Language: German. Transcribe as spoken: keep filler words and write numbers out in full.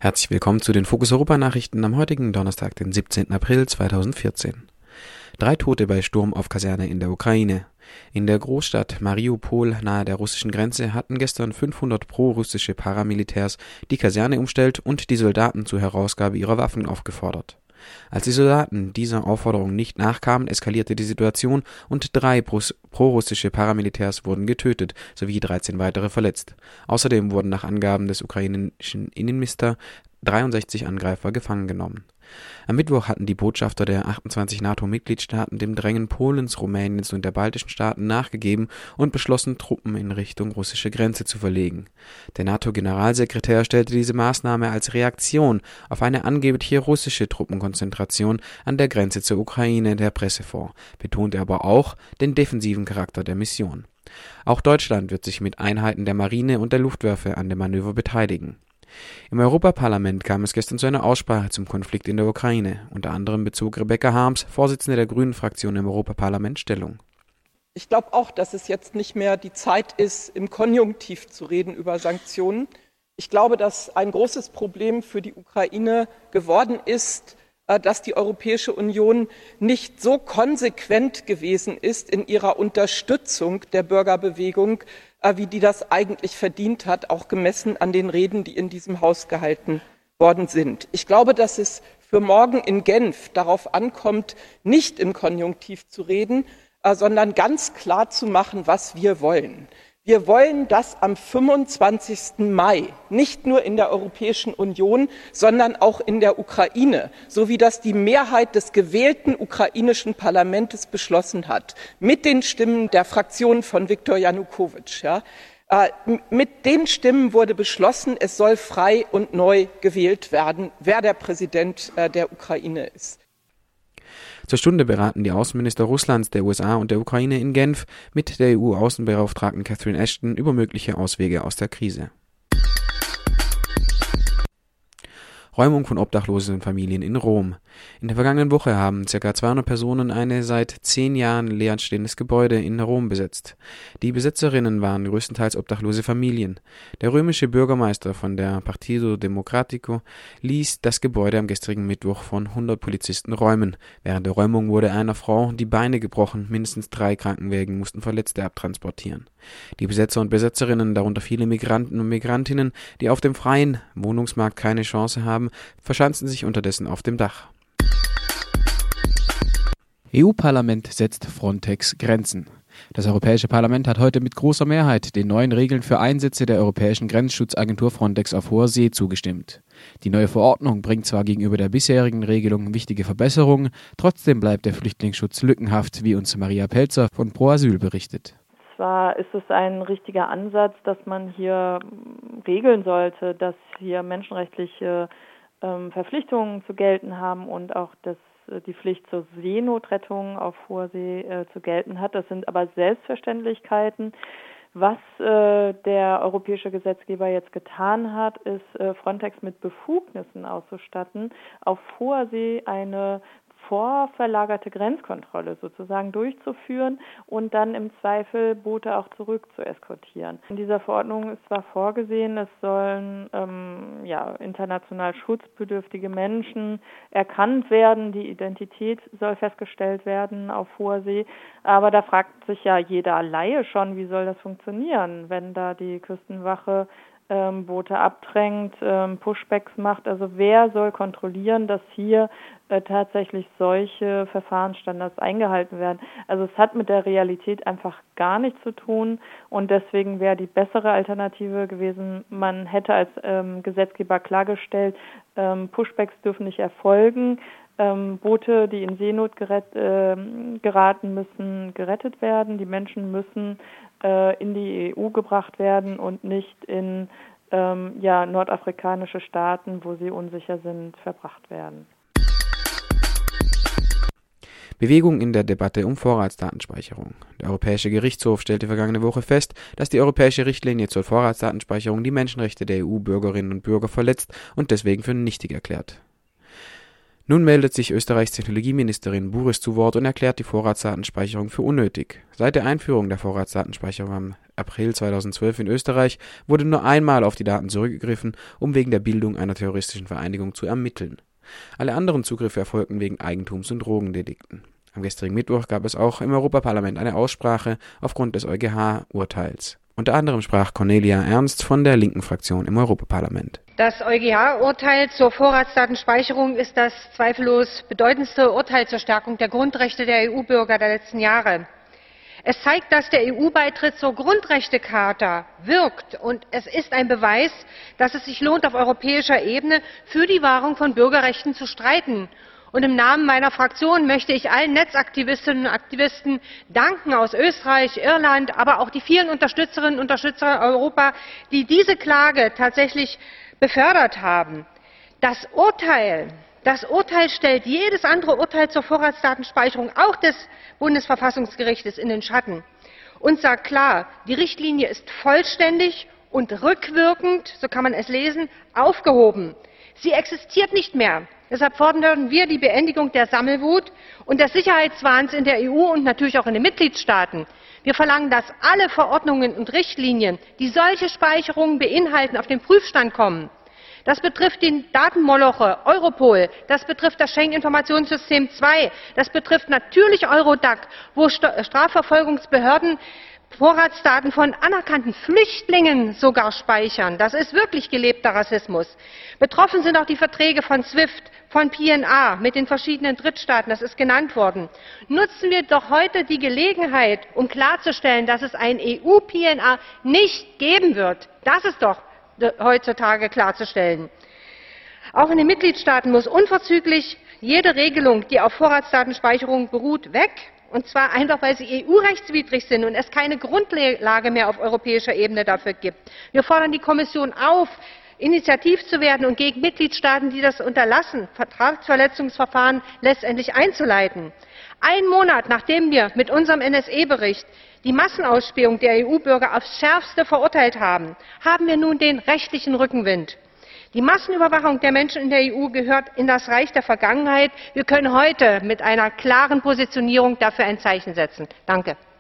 Herzlich willkommen zu den Fokus Europa Nachrichten am heutigen Donnerstag, den siebzehnten April zweitausendvierzehn. Drei Tote bei Sturm auf Kaserne in der Ukraine. In der Großstadt Mariupol nahe der russischen Grenze hatten gestern fünfhundert pro-russische Paramilitärs die Kaserne umstellt und die Soldaten zur Herausgabe ihrer Waffen aufgefordert. Als die Soldaten dieser Aufforderung nicht nachkamen, eskalierte die Situation und drei pro-russische Paramilitärs wurden getötet, sowie dreizehn weitere verletzt. Außerdem wurden nach Angaben des ukrainischen Innenministers dreiundsechzig Angreifer gefangen genommen. Am Mittwoch hatten die Botschafter der achtundzwanzig NATO-Mitgliedstaaten dem Drängen Polens, Rumäniens und der baltischen Staaten nachgegeben und beschlossen, Truppen in Richtung russische Grenze zu verlegen. Der NATO-Generalsekretär stellte diese Maßnahme als Reaktion auf eine angebliche russische Truppenkonzentration an der Grenze zur Ukraine der Presse vor, betonte aber auch den defensiven Charakter der Mission. Auch Deutschland wird sich mit Einheiten der Marine und der Luftwaffe an dem Manöver beteiligen. Im Europaparlament kam es gestern zu einer Aussprache zum Konflikt in der Ukraine. Unter anderem bezog Rebecca Harms, Vorsitzende der Grünen-Fraktion im Europaparlament, Stellung. Ich glaube auch, dass es jetzt nicht mehr die Zeit ist, im Konjunktiv zu reden über Sanktionen. Ich glaube, dass ein großes Problem für die Ukraine geworden ist, dass die Europäische Union nicht so konsequent gewesen ist in ihrer Unterstützung der Bürgerbewegung, wie die das eigentlich verdient hat, auch gemessen an den Reden, die in diesem Haus gehalten worden sind. Ich glaube, dass es für morgen in Genf darauf ankommt, nicht im Konjunktiv zu reden, sondern ganz klar zu machen, was wir wollen. Wir wollen, dass am fünfundzwanzigsten Mai nicht nur in der Europäischen Union, sondern auch in der Ukraine, so wie das die Mehrheit des gewählten ukrainischen Parlaments beschlossen hat, mit den Stimmen der Fraktion von Viktor Janukowitsch, ja, äh, mit den Stimmen wurde beschlossen, es soll frei und neu gewählt werden, wer der Präsident äh, der Ukraine ist. Zur Stunde beraten die Außenminister Russlands, der U S A und der Ukraine in Genf mit der E U-Außenbeauftragten Catherine Ashton über mögliche Auswege aus der Krise. Räumung von obdachlosen Familien in Rom. In der vergangenen Woche haben ca. zweihundert Personen ein seit zehn Jahren leerstehendes Gebäude in Rom besetzt. Die Besetzerinnen waren größtenteils obdachlose Familien. Der römische Bürgermeister von der Partito Democratico ließ das Gebäude am gestrigen Mittwoch von hundert Polizisten räumen. Während der Räumung wurde einer Frau die Beine gebrochen, mindestens drei Krankenwägen mussten Verletzte abtransportieren. Die Besetzer und Besetzerinnen, darunter viele Migranten und Migrantinnen, die auf dem freien Wohnungsmarkt keine Chance haben, verschanzen sich unterdessen auf dem Dach. E U-Parlament setzt Frontex Grenzen. Das Europäische Parlament hat heute mit großer Mehrheit den neuen Regeln für Einsätze der Europäischen Grenzschutzagentur Frontex auf hoher See zugestimmt. Die neue Verordnung bringt zwar gegenüber der bisherigen Regelung wichtige Verbesserungen, trotzdem bleibt der Flüchtlingsschutz lückenhaft, wie uns Maria Pelzer von Pro Asyl berichtet. Zwar ist es ein richtiger Ansatz, dass man hier regeln sollte, dass hier menschenrechtliche ähm, Verpflichtungen zu gelten haben und auch dass äh, die Pflicht zur Seenotrettung auf hoher See äh, zu gelten hat. Das sind aber Selbstverständlichkeiten. Was äh, der europäische Gesetzgeber jetzt getan hat, ist äh, Frontex mit Befugnissen auszustatten, auf hoher See eine vorverlagerte Grenzkontrolle sozusagen durchzuführen und dann im Zweifel Boote auch zurück zu eskortieren. In dieser Verordnung ist zwar vorgesehen, es sollen ähm, ja, international schutzbedürftige Menschen erkannt werden, die Identität soll festgestellt werden auf hoher See, aber da fragt sich ja jeder Laie schon, wie soll das funktionieren, wenn da die Küstenwache Ähm, Boote abdrängt, ähm, Pushbacks macht. Also wer soll kontrollieren, dass hier äh, tatsächlich solche Verfahrensstandards eingehalten werden? Also es hat mit der Realität einfach gar nichts zu tun und deswegen wäre die bessere Alternative gewesen, man hätte als ähm, Gesetzgeber klargestellt, ähm, Pushbacks dürfen nicht erfolgen, Ähm, Boote, die in Seenot gerät, äh, geraten, müssen gerettet werden. Die Menschen müssen äh, in die E U gebracht werden und nicht in ähm, ja, nordafrikanische Staaten, wo sie unsicher sind, verbracht werden. Bewegung in der Debatte um Vorratsdatenspeicherung. Der Europäische Gerichtshof stellte vergangene Woche fest, dass die europäische Richtlinie zur Vorratsdatenspeicherung die Menschenrechte der E U-Bürgerinnen und Bürger verletzt und deswegen für nichtig erklärt. Nun meldet sich Österreichs Technologieministerin Burris zu Wort und erklärt die Vorratsdatenspeicherung für unnötig. Seit der Einführung der Vorratsdatenspeicherung am April zweitausendzwölf in Österreich wurde nur einmal auf die Daten zurückgegriffen, um wegen der Bildung einer terroristischen Vereinigung zu ermitteln. Alle anderen Zugriffe erfolgten wegen Eigentums- und Drogendelikten. Am gestrigen Mittwoch gab es auch im Europaparlament eine Aussprache aufgrund des EuGH-Urteils. Unter anderem sprach Cornelia Ernst von der linken Fraktion im Europaparlament. Das EuGH-Urteil zur Vorratsdatenspeicherung ist das zweifellos bedeutendste Urteil zur Stärkung der Grundrechte der E U-Bürger der letzten Jahre. Es zeigt, dass der E U-Beitritt zur Grundrechtecharta wirkt, und es ist ein Beweis, dass es sich lohnt, auf europäischer Ebene für die Wahrung von Bürgerrechten zu streiten. Und im Namen meiner Fraktion möchte ich allen Netzaktivistinnen und Aktivisten danken aus Österreich, Irland, aber auch die vielen Unterstützerinnen und Unterstützer Europa, die diese Klage tatsächlich befördert haben. Das Urteil, das Urteil stellt jedes andere Urteil zur Vorratsdatenspeicherung, auch des Bundesverfassungsgerichtes, in den Schatten und sagt klar, die Richtlinie ist vollständig und rückwirkend, so kann man es lesen, aufgehoben. Sie existiert nicht mehr. Deshalb fordern wir die Beendigung der Sammelwut und des Sicherheitswahns in der E U und natürlich auch in den Mitgliedstaaten. Wir verlangen, dass alle Verordnungen und Richtlinien, die solche Speicherungen beinhalten, auf den Prüfstand kommen. Das betrifft die Datenmoloche Europol, das betrifft das Schengen-Informationssystem zwei, das betrifft natürlich Eurodac, wo Strafverfolgungsbehörden Vorratsdaten von anerkannten Flüchtlingen sogar speichern. Das ist wirklich gelebter Rassismus. Betroffen sind auch die Verträge von SWIFT, von P N R mit den verschiedenen Drittstaaten, das ist genannt worden. Nutzen wir doch heute die Gelegenheit, um klarzustellen, dass es ein E U-P N R nicht geben wird. Das ist doch heutzutage klarzustellen. Auch in den Mitgliedstaaten muss unverzüglich jede Regelung, die auf Vorratsdatenspeicherung beruht, weg. Und zwar einfach, weil sie E U-rechtswidrig sind und es keine Grundlage mehr auf europäischer Ebene dafür gibt. Wir fordern die Kommission auf, initiativ zu werden und gegen Mitgliedstaaten, die das unterlassen, Vertragsverletzungsverfahren letztendlich einzuleiten. Ein Monat nachdem wir mit unserem N S E-Bericht die Massenausspähung der E U-Bürger aufs Schärfste verurteilt haben, haben wir nun den rechtlichen Rückenwind. Die Massenüberwachung der Menschen in der E U gehört in das Reich der Vergangenheit. Wir können heute mit einer klaren Positionierung dafür ein Zeichen setzen. Danke.